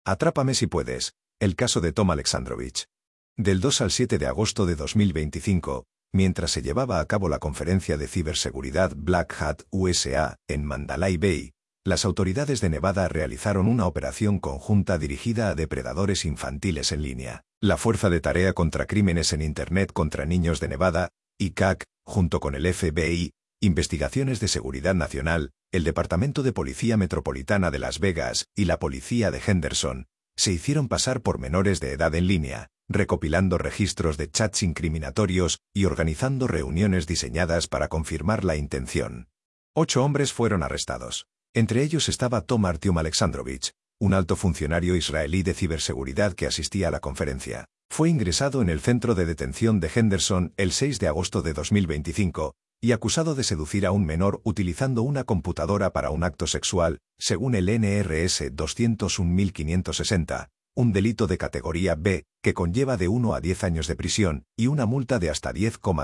Atrápame si puedes. El caso de Tom Alexandrovich. Del 2 al 7 de agosto de 2025, mientras se llevaba a cabo la conferencia de ciberseguridad Black Hat USA en Mandalay Bay, las autoridades de Nevada realizaron una operación conjunta dirigida a depredadores infantiles en línea. La Fuerza de Tarea contra Crímenes en Internet contra Niños de Nevada, ICAC, junto con el FBI, Investigaciones de Seguridad Nacional, el Departamento de Policía Metropolitana de Las Vegas y la Policía de Henderson, se hicieron pasar por menores de edad en línea, recopilando registros de chats incriminatorios y organizando reuniones diseñadas para confirmar la intención. 8 hombres fueron arrestados. Entre ellos estaba Tom Artyom Alexandrovich, un alto funcionario israelí de ciberseguridad que asistía a la conferencia. Fue ingresado en el centro de detención de Henderson el 6 de agosto de 2025 y acusado de seducir a un menor utilizando una computadora para un acto sexual, según el NRS 201.560, un delito de categoría B que conlleva de 1 a 10 años de prisión y una multa de hasta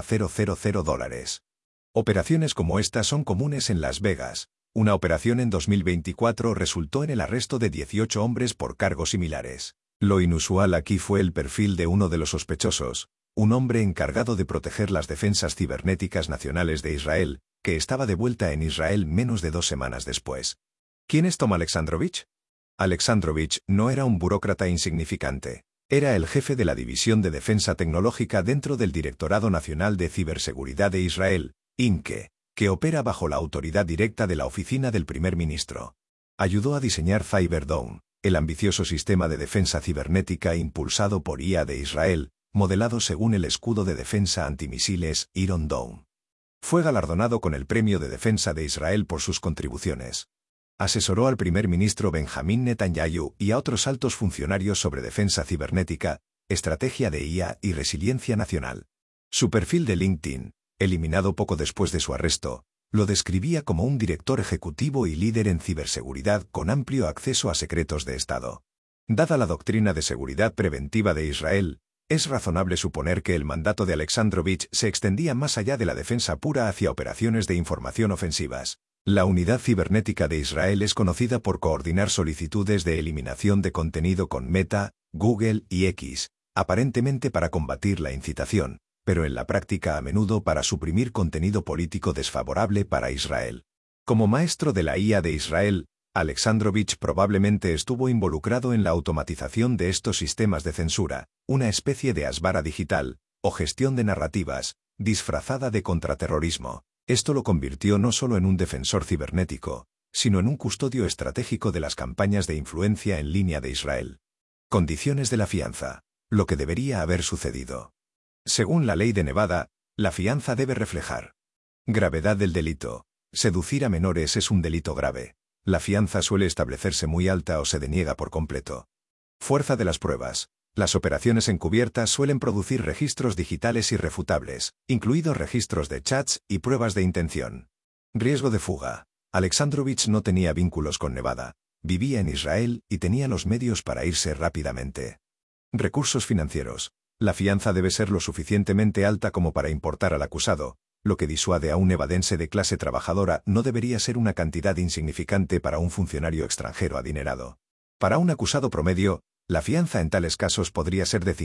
$10,000. Operaciones como esta son comunes en Las Vegas. Una operación en 2024 resultó en el arresto de 18 hombres por cargos similares. Lo inusual aquí fue el perfil de uno de los sospechosos, un hombre encargado de proteger las defensas cibernéticas nacionales de Israel, que estaba de vuelta en Israel menos de 2 semanas después. ¿Quién es Tom Alexandrovich? Alexandrovich no era un burócrata insignificante. Era el jefe de la División de Defensa Tecnológica dentro del Directorado Nacional de Ciberseguridad de Israel, INCE, que opera bajo la autoridad directa de la oficina del primer ministro. Ayudó a diseñar Cyberdome, el ambicioso sistema de defensa cibernética impulsado por IA de Israel, modelado según el escudo de defensa antimisiles Iron Dome. Fue galardonado con el Premio de Defensa de Israel por sus contribuciones. Asesoró al primer ministro Benjamín Netanyahu y a otros altos funcionarios sobre defensa cibernética, estrategia de IA y resiliencia nacional. Su perfil de LinkedIn, eliminado poco después de su arresto, lo describía como un director ejecutivo y líder en ciberseguridad con amplio acceso a secretos de Estado. Dada la doctrina de seguridad preventiva de Israel, es razonable suponer que el mandato de Alexandrovich se extendía más allá de la defensa pura hacia operaciones de información ofensivas. La unidad cibernética de Israel es conocida por coordinar solicitudes de eliminación de contenido con Meta, Google y X, aparentemente para combatir la incitación, pero en la práctica a menudo para suprimir contenido político desfavorable para Israel. Como maestro de la IA de Israel, Alexandrovich probablemente estuvo involucrado en la automatización de estos sistemas de censura, una especie de asbara digital, o gestión de narrativas, disfrazada de contraterrorismo. Esto lo convirtió no solo en un defensor cibernético, sino en un custodio estratégico de las campañas de influencia en línea de Israel. Condiciones de la fianza. Lo que debería haber sucedido. Según la ley de Nevada, la fianza debe reflejar gravedad del delito. Seducir a menores es un delito grave. La fianza suele establecerse muy alta o se deniega por completo. Fuerza de las pruebas. Las operaciones encubiertas suelen producir registros digitales irrefutables, incluidos registros de chats y pruebas de intención. Riesgo de fuga. Alexandrovich no tenía vínculos con Nevada, vivía en Israel y tenía los medios para irse rápidamente. Recursos financieros. La fianza debe ser lo suficientemente alta como para importar al acusado. Lo que disuade a un nevadense de clase trabajadora no debería ser una cantidad insignificante para un funcionario extranjero adinerado. Para un acusado promedio, la fianza en tales casos podría ser de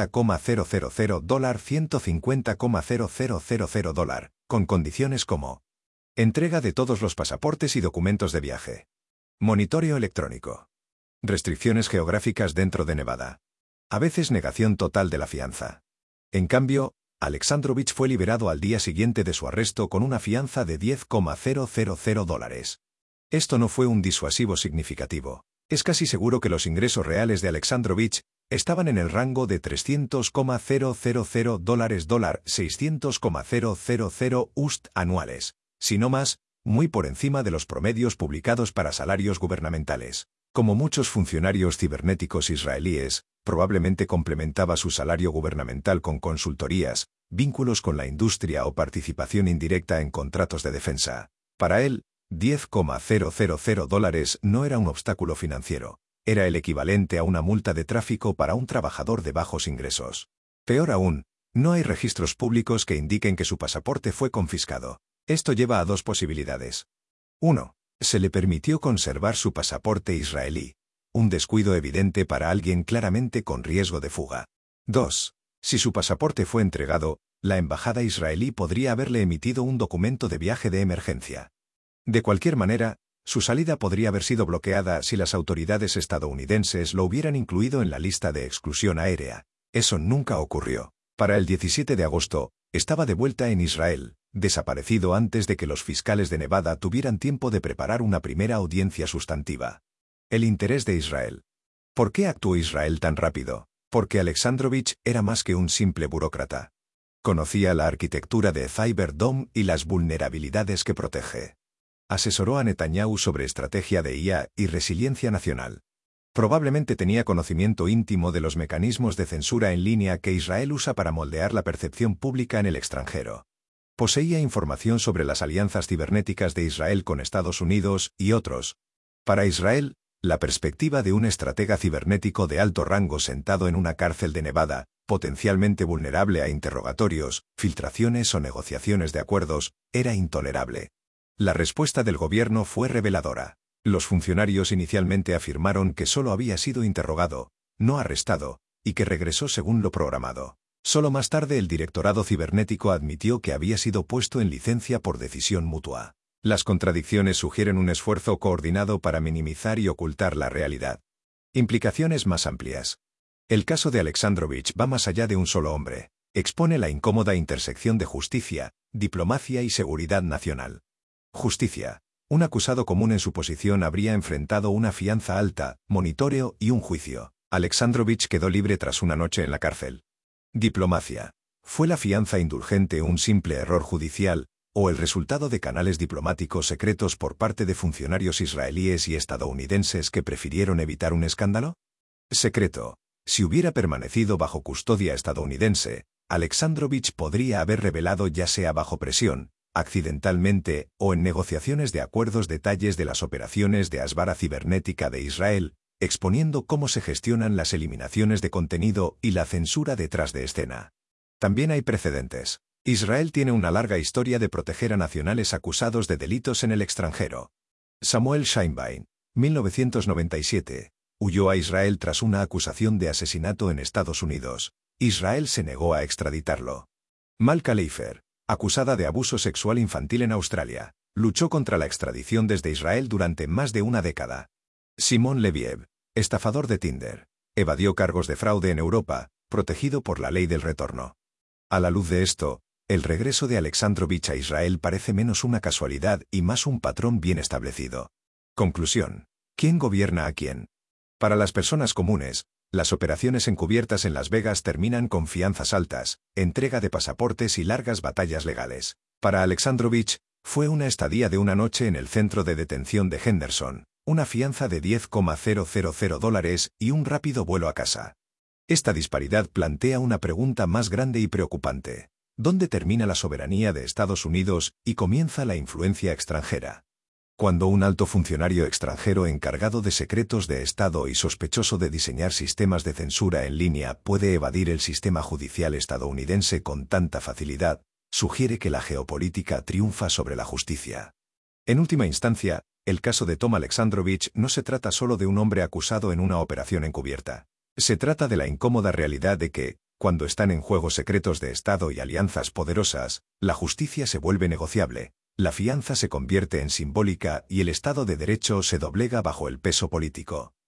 $50,000 $150,000, con condiciones como entrega de todos los pasaportes y documentos de viaje, monitoreo electrónico, restricciones geográficas dentro de Nevada, a veces negación total de la fianza. En cambio, Alexandrovich fue liberado al día siguiente de su arresto con una fianza de $10,000. Esto no fue un disuasivo significativo. Es casi seguro que los ingresos reales de Alexandrovich estaban en el rango de $300,000 $600,000 USD anuales, si no más, muy por encima de los promedios publicados para salarios gubernamentales. Como muchos funcionarios cibernéticos israelíes, probablemente complementaba su salario gubernamental con consultorías, vínculos con la industria o participación indirecta en contratos de defensa. Para él, $10,000 no era un obstáculo financiero, era el equivalente a una multa de tráfico para un trabajador de bajos ingresos. Peor aún, no hay registros públicos que indiquen que su pasaporte fue confiscado. Esto lleva a 2 posibilidades. 1. Se le permitió conservar su pasaporte israelí. un descuido evidente para alguien claramente con riesgo de fuga. 2. Si su pasaporte fue entregado, la embajada israelí podría haberle emitido un documento de viaje de emergencia. De cualquier manera, su salida podría haber sido bloqueada si las autoridades estadounidenses lo hubieran incluido en la lista de exclusión aérea. Eso nunca ocurrió. Para el 17 de agosto, estaba de vuelta en Israel, desaparecido antes de que los fiscales de Nevada tuvieran tiempo de preparar una primera audiencia sustantiva. El interés de Israel. ¿Por qué actuó Israel tan rápido? Porque Alexandrovich era más que un simple burócrata. Conocía la arquitectura de Cyber Dome y las vulnerabilidades que protege. Asesoró a Netanyahu sobre estrategia de IA y resiliencia nacional. Probablemente tenía conocimiento íntimo de los mecanismos de censura en línea que Israel usa para moldear la percepción pública en el extranjero. Poseía información sobre las alianzas cibernéticas de Israel con Estados Unidos y otros. Para Israel, la perspectiva de un estratega cibernético de alto rango sentado en una cárcel de Nevada, potencialmente vulnerable a interrogatorios, filtraciones o negociaciones de acuerdos, era intolerable. La respuesta del gobierno fue reveladora. Los funcionarios inicialmente afirmaron que solo había sido interrogado, no arrestado, y que regresó según lo programado. Solo más tarde el directorado cibernético admitió que había sido puesto en licencia por decisión mutua. Las contradicciones sugieren un esfuerzo coordinado para minimizar y ocultar la realidad. Implicaciones más amplias. El caso de Alexandrovich va más allá de un solo hombre. Expone la incómoda intersección de justicia, diplomacia y seguridad nacional. Justicia. Un acusado común en su posición habría enfrentado una fianza alta, monitoreo y un juicio. Alexandrovich quedó libre tras una noche en la cárcel. Diplomacia. ¿Fue la fianza indulgente un simple error judicial, o el resultado de canales diplomáticos secretos por parte de funcionarios israelíes y estadounidenses que prefirieron evitar un escándalo? Secreto. Si hubiera permanecido bajo custodia estadounidense, Alexandrovich podría haber revelado ya sea bajo presión, accidentalmente o en negociaciones de acuerdos detalles de las operaciones de Asbara cibernética de Israel, exponiendo cómo se gestionan las eliminaciones de contenido y la censura detrás de escena. También hay precedentes. Israel tiene una larga historia de proteger a nacionales acusados de delitos en el extranjero. Samuel Scheinbein, 1997, huyó a Israel tras una acusación de asesinato en Estados Unidos. Israel se negó a extraditarlo. Malka Leifer, acusada de abuso sexual infantil en Australia, luchó contra la extradición desde Israel durante más de una década. Simón Leviev, estafador de Tinder, evadió cargos de fraude en Europa, protegido por la ley del retorno. A la luz de esto, el regreso de Alexandrovich a Israel parece menos una casualidad y más un patrón bien establecido. Conclusión. ¿Quién gobierna a quién? Para las personas comunes, las operaciones encubiertas en Las Vegas terminan con fianzas altas, entrega de pasaportes y largas batallas legales. Para Alexandrovich, fue una estadía de una noche en el centro de detención de Henderson, una fianza de $10,000 y un rápido vuelo a casa. Esta disparidad plantea una pregunta más grande y preocupante. ¿Dónde termina la soberanía de Estados Unidos y comienza la influencia extranjera? Cuando un alto funcionario extranjero encargado de secretos de Estado y sospechoso de diseñar sistemas de censura en línea puede evadir el sistema judicial estadounidense con tanta facilidad, sugiere que la geopolítica triunfa sobre la justicia. En última instancia, el caso de Tom Alexandrovich no se trata solo de un hombre acusado en una operación encubierta. Se trata de la incómoda realidad de que, cuando están en juego secretos de Estado y alianzas poderosas, la justicia se vuelve negociable, la fianza se convierte en simbólica y el Estado de Derecho se doblega bajo el peso político.